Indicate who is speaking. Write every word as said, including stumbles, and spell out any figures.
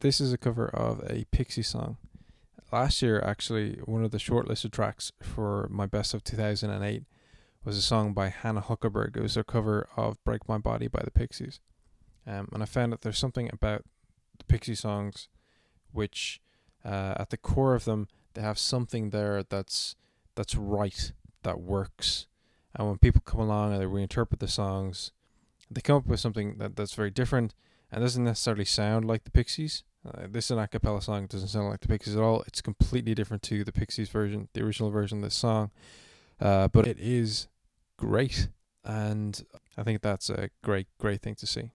Speaker 1: This is a cover of a Pixie song. Last year, actually, one of the shortlisted tracks for my best of two thousand eight was a song by Hannah Huckelberg. It was a cover of Break My Body by the Pixies. Um, and I found that there's something about the Pixie songs which, uh, at the core of them, they have something there that's that's right, that works. And when people come along and they reinterpret the songs, they come up with something that, that's very different and doesn't necessarily sound like the Pixies. Uh, this is an a cappella song. It doesn't sound like the Pixies at all. It's completely different to the Pixies version, the original version of this song. Uh, but it is great. And I think that's a great, great thing to see.